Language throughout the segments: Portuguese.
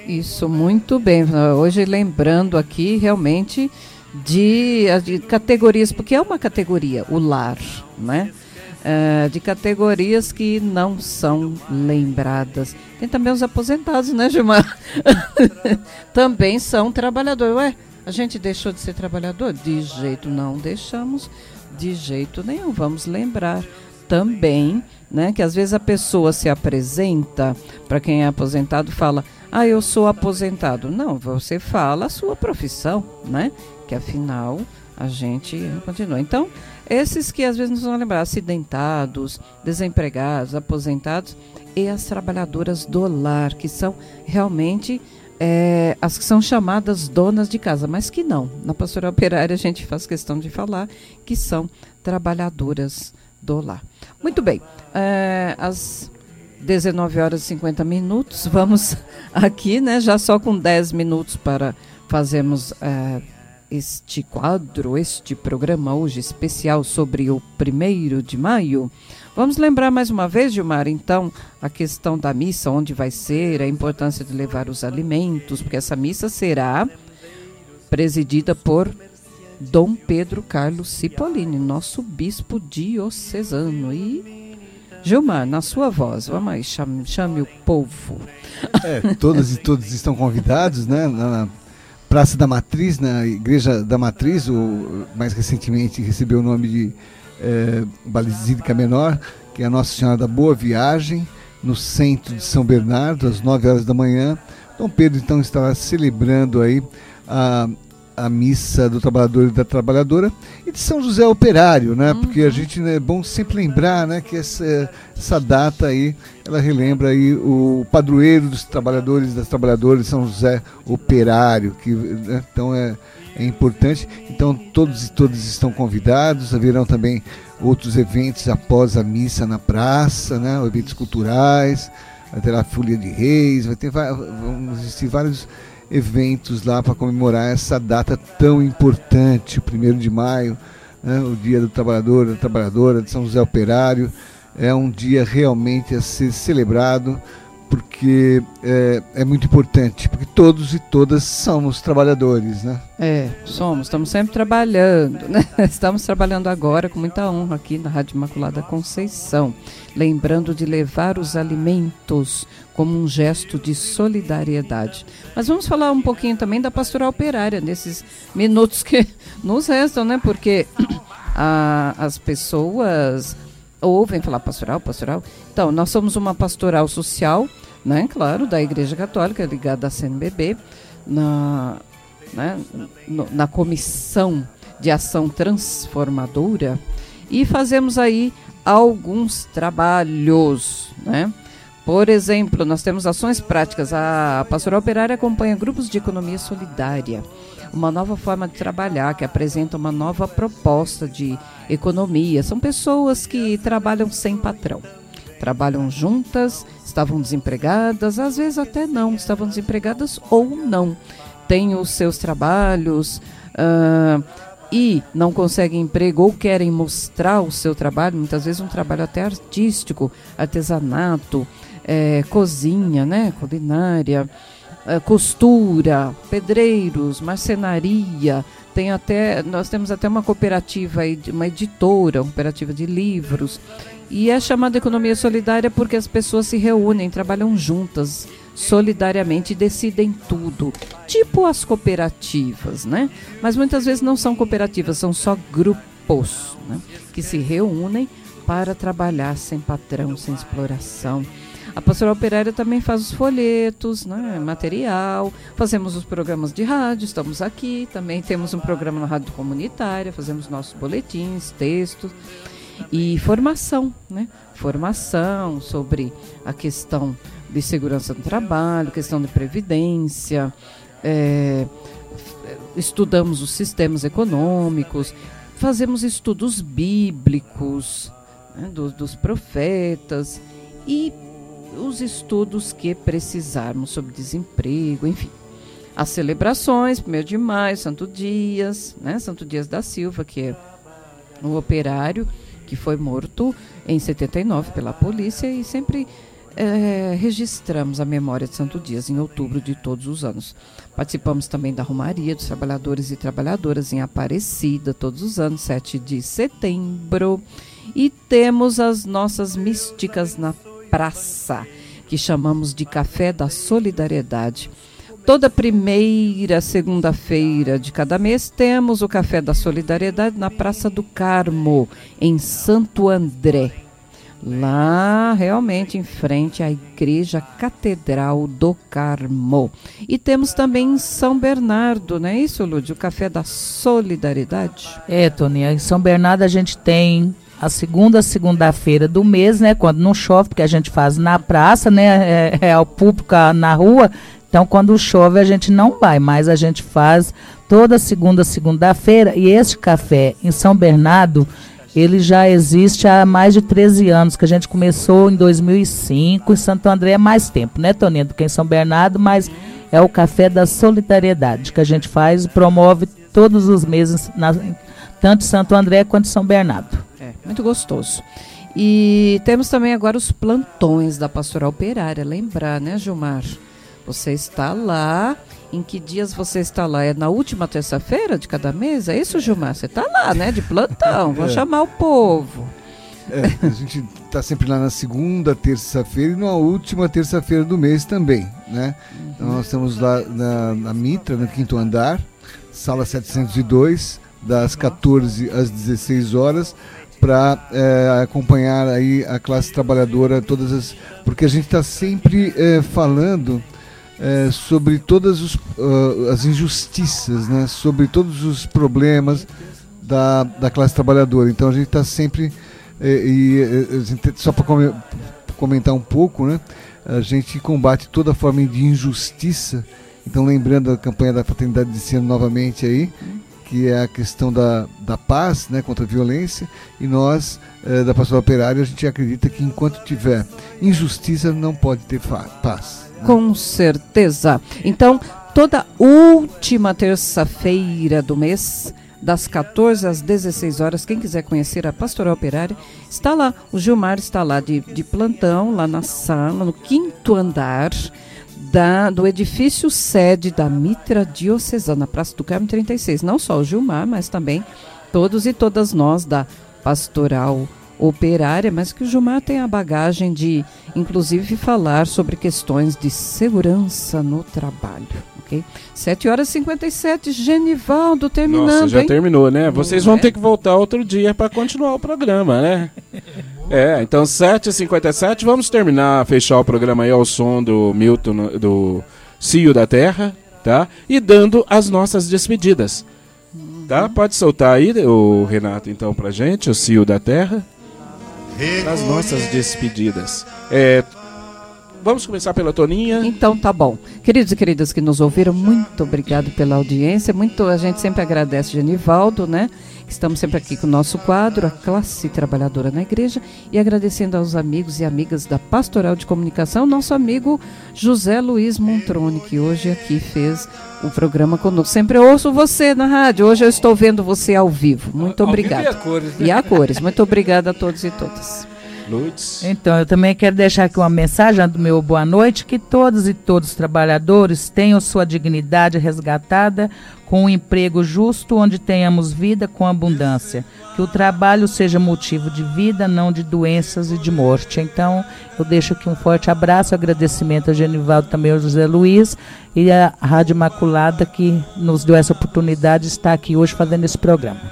Isso, muito bem. Hoje lembrando aqui realmente de categorias, porque é uma categoria, o lar, né? De categorias que não são lembradas. Tem também os aposentados, né, Gilmar? Também são trabalhadores. Ué, a gente deixou de ser trabalhador? De jeito não deixamos, de jeito nenhum. Vamos lembrar também, né, que às vezes a pessoa se apresenta, para quem é aposentado, fala, eu sou aposentado. Não, você fala a sua profissão, né? Que afinal a gente continua. Então, esses que às vezes não vão lembrar, acidentados, desempregados, aposentados e as trabalhadoras do lar, que são realmente as que são chamadas donas de casa, mas que não. Na pastoral operária a gente faz questão de falar que são trabalhadoras do lar. Muito bem, às 19 horas e 50 minutos, vamos aqui, né, já só com 10 minutos para fazermos este quadro, este programa hoje especial sobre o 1º de maio. Vamos lembrar mais uma vez, Gilmar, então, a questão da missa, onde vai ser, a importância de levar os alimentos, porque essa missa será presidida por Dom Pedro Carlos Cipollini, nosso bispo diocesano. E, Gilmar, na sua voz, vamos aí, chame o povo. Todas e todos estão convidados, né, na Praça da Matriz, na Igreja da Matriz, mais recentemente recebeu o nome de Basílica Menor, que é a Nossa Senhora da Boa Viagem, no centro de São Bernardo, às 9 horas da manhã. Dom Pedro, então, estará celebrando aí a missa do trabalhador e da trabalhadora e de São José Operário, né? Porque a gente é bom sempre lembrar, né, que essa data aí, ela relembra aí o padroeiro dos trabalhadores e das trabalhadoras, São José Operário, que, né, então é importante. Então todos e todas estão convidados. Haverão também outros eventos após a missa na praça, né? Eventos culturais, vai ter a Folia de Reis, vão existir vários eventos lá para comemorar essa data tão importante, o 1º de maio, né, o dia do trabalhador, da trabalhadora, de São José Operário. É um dia realmente a ser celebrado, porque é muito importante, porque todos e todas somos trabalhadores, né? Estamos sempre trabalhando, né? Estamos trabalhando agora com muita honra aqui na Rádio Imaculada Conceição, lembrando de levar os alimentos como um gesto de solidariedade. Mas vamos falar um pouquinho também da pastoral operária, nesses minutos que nos restam, né? Porque as pessoas ouvem falar pastoral. Então, nós somos uma pastoral social, né? Claro, da Igreja Católica, ligada à CNBB, na Comissão de Ação Transformadora, e fazemos aí alguns trabalhos, né? Por exemplo, nós temos ações práticas. A pastoral operária acompanha grupos de economia solidária, uma nova forma de trabalhar, que apresenta uma nova proposta de economia. São pessoas que trabalham sem patrão, trabalham juntas, estavam desempregadas, às vezes até não, estavam desempregadas ou não, têm os seus trabalhos e não conseguem emprego ou querem mostrar o seu trabalho, muitas vezes um trabalho até artístico, artesanato, cozinha, né, culinária, costura, pedreiros, marcenaria. Nós temos até uma cooperativa, uma editora, uma cooperativa de livros, e é chamada economia solidária porque as pessoas se reúnem, trabalham juntas, solidariamente, e decidem tudo, tipo as cooperativas, né? Mas muitas vezes não são cooperativas, são só grupos, né, que se reúnem para trabalhar sem patrão, sem exploração. A pastoral operária também faz os folhetos, né, material, fazemos os programas de rádio, estamos aqui, também temos um programa na rádio comunitária, fazemos nossos boletins, textos e formação, né? Formação sobre a questão de segurança do trabalho, questão de previdência, estudamos os sistemas econômicos, fazemos estudos bíblicos, né, dos profetas e os estudos que precisarmos sobre desemprego, enfim. As celebrações, 1º de maio, Santo Dias, né? Santo Dias da Silva, que é o operário que foi morto em 79 pela polícia e sempre registramos a memória de Santo Dias em outubro de todos os anos. Participamos também da Romaria dos Trabalhadores e Trabalhadoras em Aparecida, todos os anos, 7 de setembro. E temos as nossas místicas na praça, que chamamos de Café da Solidariedade. Toda primeira segunda-feira de cada mês temos o Café da Solidariedade na Praça do Carmo, em Santo André. Lá, realmente, em frente à Igreja Catedral do Carmo. E temos também em São Bernardo, não é isso, Lúdio? O Café da Solidariedade. Toninha, em São Bernardo a gente tem a segunda-feira do mês, né? Quando não chove, porque a gente faz na praça, né? É ao público na rua. Então, quando chove, a gente não vai, mas a gente faz toda segunda-feira. E este café em São Bernardo, ele já existe há mais de 13 anos, que a gente começou em 2005. Em Santo André é mais tempo, né, Toninha, do que em São Bernardo, mas é o Café da Solidariedade que a gente faz e promove todos os meses, tanto em Santo André quanto em São Bernardo. Muito gostoso. E temos também agora os plantões da Pastoral Operária. Lembrar, né, Gilmar? Você está lá. Em que dias você está lá? É na última terça-feira de cada mês? É isso, Gilmar? Você está lá, né? De plantão. Vou chamar o povo. A gente está sempre lá na segunda, terça-feira e na última terça-feira do mês também, né? Então nós estamos lá na Mitra, no 5º andar, sala 702, das 14 às 16 horas, para acompanhar aí a classe trabalhadora, porque a gente está sempre falando sobre todas as injustiças, né? Sobre todos os problemas da classe trabalhadora. Então a gente está sempre, só para comentar um pouco, né? A gente combate toda forma de injustiça. Então, lembrando a campanha da Fraternidade desse ano novamente aí, que é a questão da paz, né, contra a violência, e nós, da Pastoral Operária, a gente acredita que enquanto tiver injustiça, não pode ter paz. Né? Com certeza. Então, toda última terça-feira do mês, das 14 às 16 horas, quem quiser conhecer a Pastoral Operária, está lá. O Gilmar está lá de plantão, lá na sala, no 5º andar, do edifício sede da Mitra Diocesana, Praça do Carmo 36. Não só o Gilmar, mas também todos e todas nós da Pastoral Operária, mas que o Gilmar tem a bagagem de, inclusive, falar sobre questões de segurança no trabalho. Okay? 7h57, Genivaldo, terminando. Nossa, já hein? terminou, né? Vocês vão ter que voltar outro dia para continuar o programa, né? Então 7h57, vamos fechar o programa aí ao som do Milton, do Cio da Terra, tá? E dando as nossas despedidas, tá? Pode soltar aí, o Renato, então, pra gente, o Cio da Terra, as nossas despedidas. Vamos começar pela Toninha. Então tá bom. Queridos e queridas que nos ouviram, muito obrigado pela audiência. A gente sempre agradece, Genivaldo, né? Que estamos sempre aqui com o nosso quadro, a classe trabalhadora na igreja, e agradecendo aos amigos e amigas da Pastoral de Comunicação, nosso amigo José Luiz Montrone, que hoje aqui fez o programa conosco. Sempre ouço você na rádio, hoje eu estou vendo você ao vivo. Muito obrigada. E a cores, né? E a cores. Muito obrigada a todos e todas. Lutz. Então, eu também quero deixar aqui uma mensagem do meu boa noite, que todos e todos os trabalhadores tenham sua dignidade resgatada com um emprego justo, onde tenhamos vida com abundância. Que o trabalho seja motivo de vida, não de doenças e de morte. Então, eu deixo aqui um forte abraço, agradecimento a Genivaldo, também ao José Luiz e a Rádio Imaculada, que nos deu essa oportunidade de estar aqui hoje fazendo esse programa.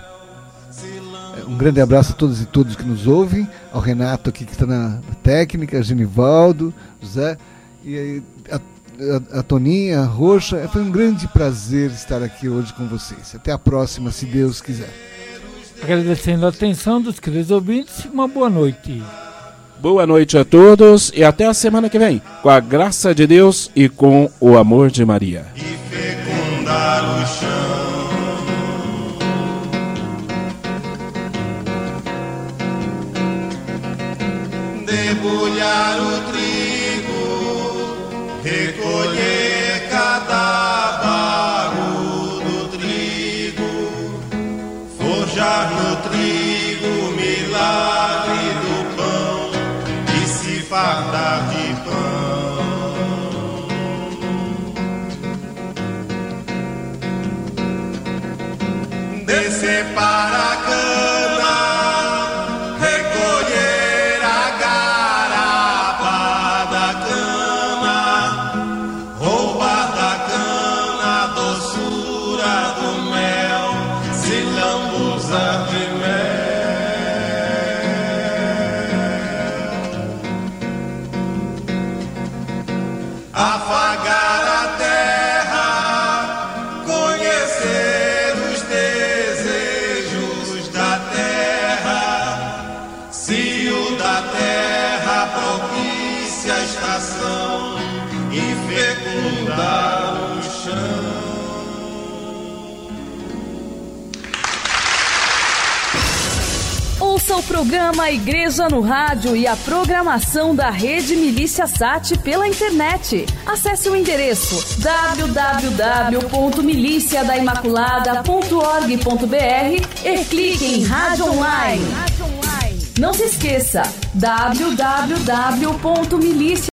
Um grande abraço a todos e todos que nos ouvem, ao Renato aqui que está na técnica, a Genivaldo, José, e aí, a Toninha, a Roxa. Foi um grande prazer estar aqui hoje com vocês. Até a próxima, se Deus quiser. Agradecendo a atenção dos queridos ouvintes, uma boa noite. Boa noite a todos e até a semana que vem, com a graça de Deus e com o amor de Maria. E fecundar o chão. Debulhar o trigo, recolher cada bago do trigo, forjar no trigo o milagre do pão e se fartar de descer para a cana, recolher a garapa da cana, roubar da cana a doçura do mel, se lambuzar de mel. Afagar a terra, conhecer os desejos da terra, cio da terra propicia a estação e fecundar o chão. Ouça o programa Igreja no Rádio e a programação da Rede Milícia Sat pela internet. Acesse o endereço www.miliciadaimaculada.org.br e clique em Rádio Online. Não se esqueça, www.milicia